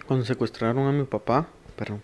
Cuando secuestraron a mi papá, perdón.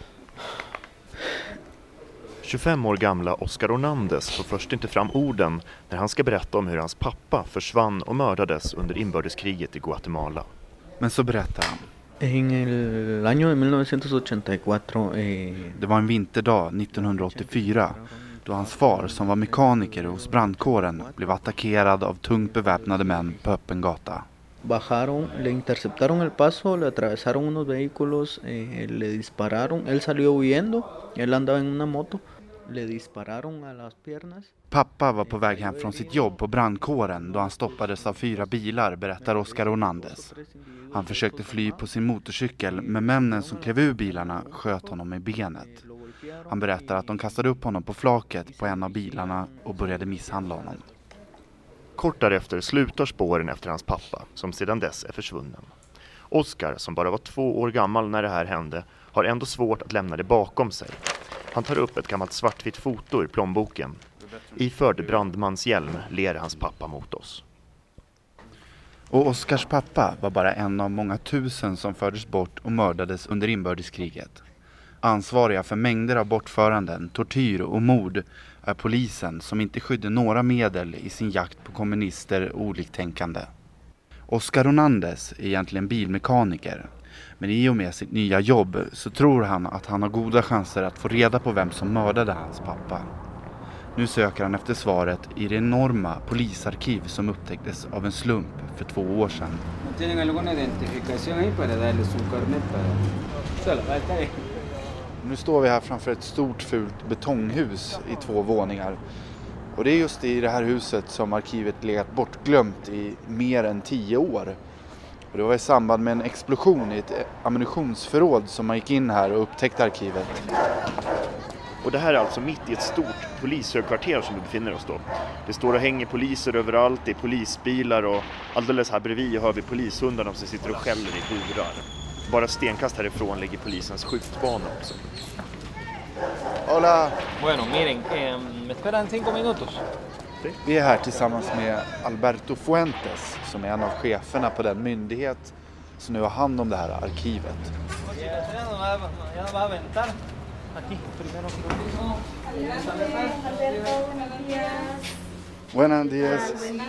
25 år gamla Oscar Hernandez får först inte fram orden när han ska berätta om hur hans pappa försvann och mördades under inbördeskriget i Guatemala. Men så berättar han. En el año de 1984... Det var en vinterdag 1984 då hans far, som var mekaniker hos brandkåren, blev attackerad av tungt beväpnade män på öppen gata. Bajaron, le interceptaron el paso, le atravesaron unos vehículos, le dispararon. Él salió huyendo, él andaba en una moto. Le dispararon a las piernas. Pappa var på väg hem från sitt jobb på brandkåren då han stoppades av 4 bilar, berättar Oscar Hernandez. Han försökte fly på sin motorcykel, men männen som klev ur bilarna sköt honom i benet. Han berättar att de kastade upp honom på flaket på en av bilarna och började misshandla honom. Kort därefter slutar spåren efter hans pappa, som sedan dess är försvunnen. Oscar, som bara var 2 år gammal när det här hände, har ändå svårt att lämna det bakom sig. Han tar upp ett gammalt svartvitt foto ur plånboken. Iförd brandmanshjälm ler hans pappa mot oss. Och Oscars pappa var bara en av många tusen som fördes bort och mördades under inbördeskriget. Ansvariga för mängder av bortföranden, tortyr och mord är polisen, som inte skydde några medel i sin jakt på kommunister och oliktänkande. Oscar Hernandez är egentligen bilmekaniker, men i och med sitt nya jobb så tror han att han har goda chanser att få reda på vem som mördade hans pappa. Nu söker han efter svaret i det enorma polisarkiv som upptäcktes av en slump för 2 år sedan. Nu står vi här framför ett stort fult betonghus i 2 våningar. Och det är just i det här huset som arkivet legat bortglömt i mer än 10 år. Och det var i samband med en explosion i ett ammunitionsförråd som man gick in här och upptäckte arkivet. Och det här är alltså mitt i ett stort polishögkvarter som vi befinner oss då. Det står och hänger poliser överallt, det är polisbilar och alldeles här bredvid hör vi polishundarna som sitter och skäller i burar. Bara stenkast härifrån ligger polisens skjutbana också. Hola! Bueno, miren, me esperan 5 minutos. Vi är här tillsammans med Alberto Fuentes, som är en av cheferna på den myndighet som nu har hand om det här arkivet. Buenos días.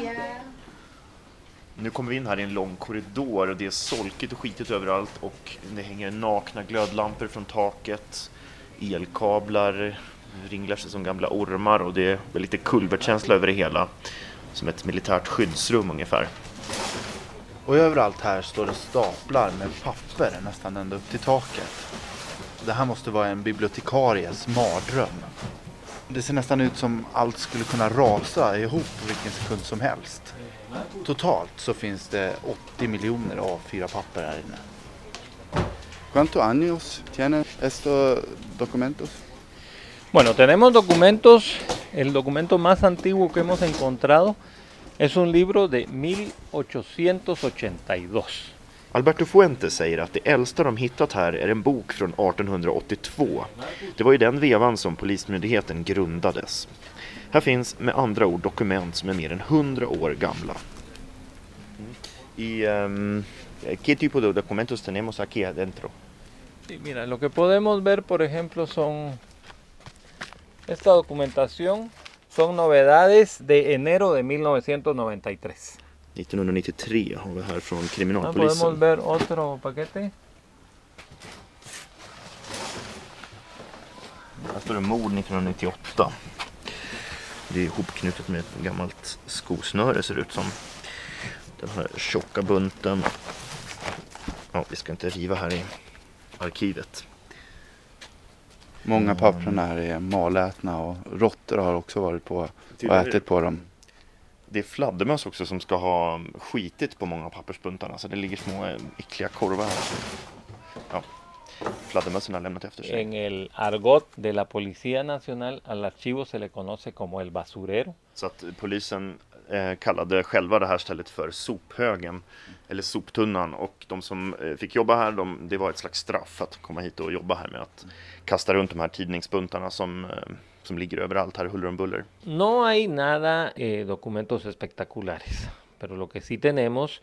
Nu kommer vi in här i en lång korridor och det är solkigt och skitigt överallt och det hänger nakna glödlampor från taket, elkablar ringlar sig som gamla ormar och det är lite kulvertkänsla över det hela, som ett militärt skyddsrum ungefär. Och överallt här står det staplar med papper nästan ända upp till taket. Det här måste vara en bibliotekaries mardröm. Det ser nästan ut som allt skulle kunna rasa ihop vilken sekund som helst. Totalt så finns det 80 miljoner A4-papper här inne. ¿Cuántos años tienen estos documentos? Bueno, tenemos documentos. El documento más antiguo que hemos encontrado es un libro de 1882. Alberto Fuentes säger att det äldsta de hittat här är en bok från 1882. Det var i den vevan som polismyndigheten grundades. Här finns med andra ord dokument som är mer än 100 år gamla. ¿Qué tipo de documentos tenemos aquí adentro? Sí, mira, lo que podemos ver, por ejemplo, son esta documentación, son novedades de enero de 1993. 1993 har vi här från kriminalpolisen. Podemos ver otro paquete. Här står det mord 1998. Det är ihopknutet med ett gammalt skosnöre ser ut som. Den här tjocka bunten. Ja, vi ska inte riva här i arkivet. Många papperna här är malätna och råttor har också varit på och ätit på dem. Det är fladdermöss också som ska ha skitit på många av pappersbuntarna. Så det ligger små äckliga korvar här. Ja, fladdermössen har lämnat efter sig. En el argot de la Policía Nacional al archivo se le conoce como el basurero. Så att polisen kallade själva det här stället för sophögen eller soptunnan, och de som fick jobba här, det var ett slags straff att komma hit och jobba här med att kasta runt de här tidningsbuntarna som ligger överallt här huller om buller. No hay nada documentos espectaculares, pero lo que sí tenemos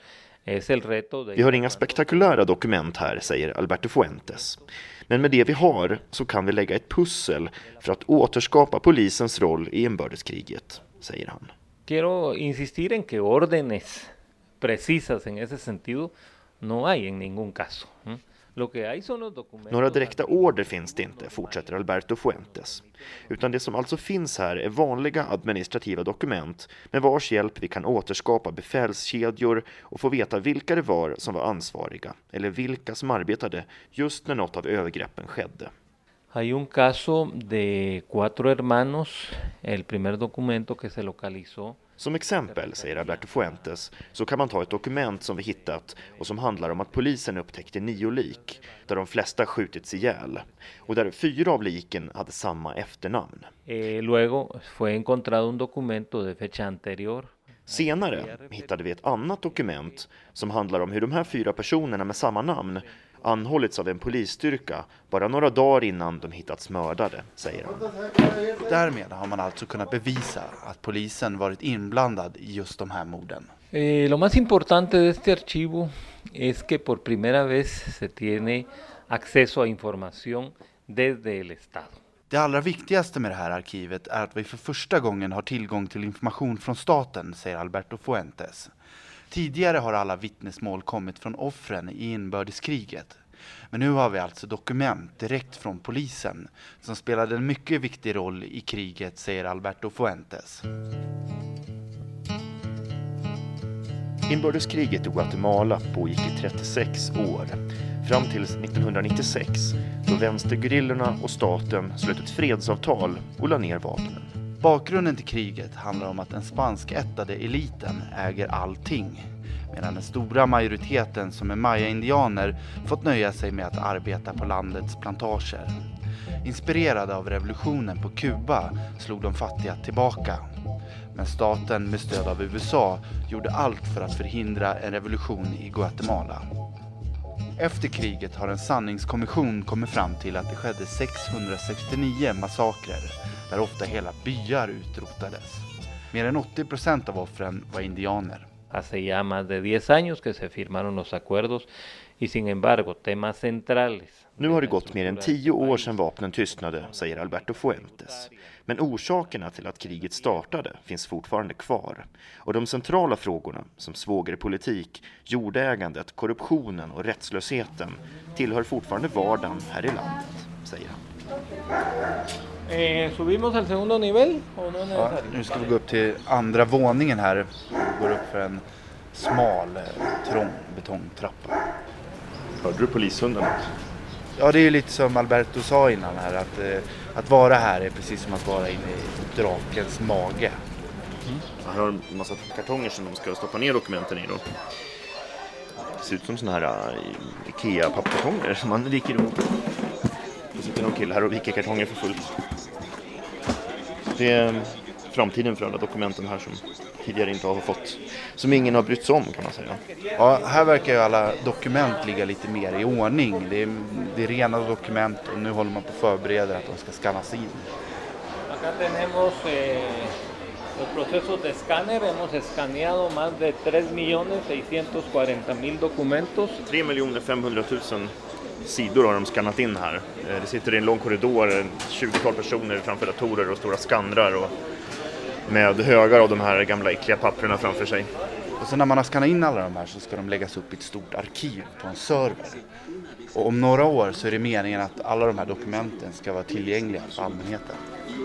es el reto de... Vi har inga spektakulära dokument här, säger Alberto Fuentes. Men med det vi har så kan vi lägga ett pussel för att återskapa polisens roll i inbördeskriget, säger han. Quiero insistir en que órdenes precisas en ese sentido no hay en ningún caso. Lo que hay son los documentos... Några direkta order finns det inte, fortsätter Alberto Fuentes. Utan det som alltså finns här är vanliga administrativa dokument med vars hjälp vi kan återskapa befälskedjor och få veta vilka det var som var ansvariga eller vilka som arbetade just när något av övergreppen skedde. Hay un caso de 4 hermanos, el primer documento que se localizó. Som exempel, säger Alberto Fuentes, så kan man ta ett dokument som vi hittat och som handlar om att polisen upptäckte 9 lik, där de flesta skjutits ihjäl, och där 4 av liken hade samma efternamn. Luego fue encontrado un documento de fecha anterior. Senare hittade vi ett annat dokument som handlar om hur de här 4 personerna med samma namn anhållits av en polisstyrka bara några dagar innan de hittats mördade, säger han. Därmed har man alltså kunnat bevisa att polisen varit inblandad i just de här morden. Lo más importante de este archivo es que por primera vez se tiene acceso a información desde el Estado. Det allra viktigaste med det här arkivet är att vi för första gången har tillgång till information från staten, säger Alberto Fuentes. Tidigare har alla vittnesmål kommit från offren i inbördeskriget. Men nu har vi alltså dokument direkt från polisen som spelade en mycket viktig roll i kriget, säger Alberto Fuentes. Inbördeskriget i Guatemala pågick i 36 år, fram till 1996 då vänstergerillorna och staten slöt ett fredsavtal och la ner vapnen. Bakgrunden till kriget handlar om att den spanskättade eliten äger allting, medan den stora majoriteten som är maya-indianer fått nöja sig med att arbeta på landets plantager. Inspirerade av revolutionen på Kuba slog de fattiga tillbaka. Men staten med stöd av USA gjorde allt för att förhindra en revolution i Guatemala. Efter kriget har en sanningskommission kommit fram till att det skedde 669 massakrer där ofta hela byar utrotades. Mer än 80% av offren var indianer. Hace ya más de 10 años que se firmaron los acuerdos y sin embargo temas centrales. Nu har det gått mer än 10 år sedan vapnen tystnade, säger Alberto Fuentes. Men orsakerna till att kriget startade finns fortfarande kvar. Och de centrala frågorna, som svågerpolitik, jordägandet, korruptionen och rättslösheten, tillhör fortfarande vardagen här i landet, säger han. Subimos al segundo nivel o no Ja, nu ska vi gå upp till andra våningen här. Vi går upp för en smal, trång betongtrappa. Hörde du polishundarna? Ja, det är ju lite som Alberto sa innan här, att vara här är precis som att vara inne i drakens mage. Han har en massa kartonger som de ska stoppa ner dokumenten i då. Det ser ut som såna här Ikea-pappkartonger som man viker ihop. Det sitter någon kille här och viker kartonger för fullt. Det är framtiden för alla dokumenten här som tidigare inte har fått, som ingen har brytt sig om, kan man säga. Ja, här verkar ju alla dokument ligga lite mer i ordning. Det är rena dokument och nu håller man på att förbereda att de ska skannas in. Acá tenemos los procesos de escáner. Hemos escaneado más de 3.640.000 documentos. 3 500 000 sidor har de skannat in här. Det sitter i en lång korridor, 20-tal personer framför datorer och stora skannrar och med högar av de här gamla äckliga papperna framför sig. Och så när man har skannat in alla de här så ska de läggas upp i ett stort arkiv på en server. Och om några år så är det meningen att alla de här dokumenten ska vara tillgängliga för allmänheten.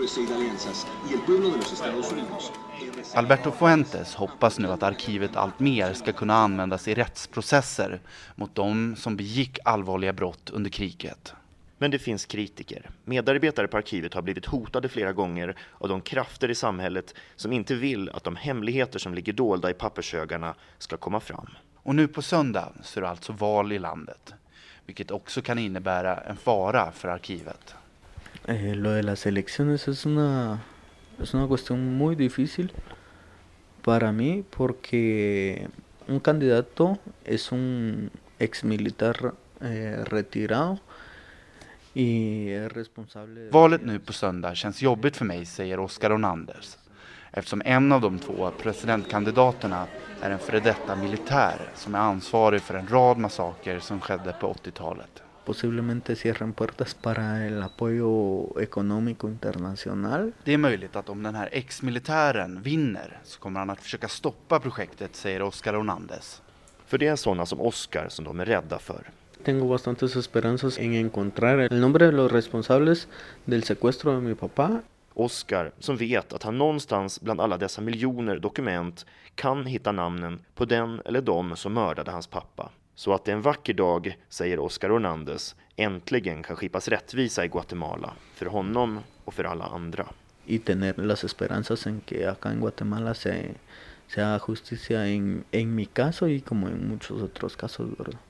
Alberto Fuentes hoppas nu att arkivet allt mer ska kunna användas i rättsprocesser mot de som begick allvarliga brott under kriget. Men det finns kritiker. Medarbetare på arkivet har blivit hotade flera gånger av de krafter i samhället som inte vill att de hemligheter som ligger dolda i pappershögarna ska komma fram. Och nu på söndag så är det alltså val i landet, vilket också kan innebära en fara för arkivet. Lo de las elecciones es una cuestión muy difícil para mí porque un candidato es un exmilitar retirado y es responsable. Valet nu på söndag känns jobbigt för mig, säger Oscar Hernandez. eftersom en av de två presidentkandidaterna är en före detta militär som är ansvarig för en rad massaker som skedde på 80-talet. Posiblemente cierren puertas para el apoyo económico internacional. Det är möjligt att om den här ex-militären vinner så kommer han att försöka stoppa projektet, säger Oscar Hernández. För det är sådana som Oscar som de är rädda för. Tengo bastantes esperanzas en encontrar el nombre de los responsables del secuestro de mi papá. Oscar som vet att han någonstans bland alla dessa miljoner dokument kan hitta namnen på den eller de som mördade hans pappa. Så att det en vacker dag, säger Oscar Hernández, äntligen kan skipas rättvisa i Guatemala. För honom och för alla andra. Y tener las esperanzas en que acá en Guatemala se haga justicia en mi caso y como en muchos otros casos, ¿verdad?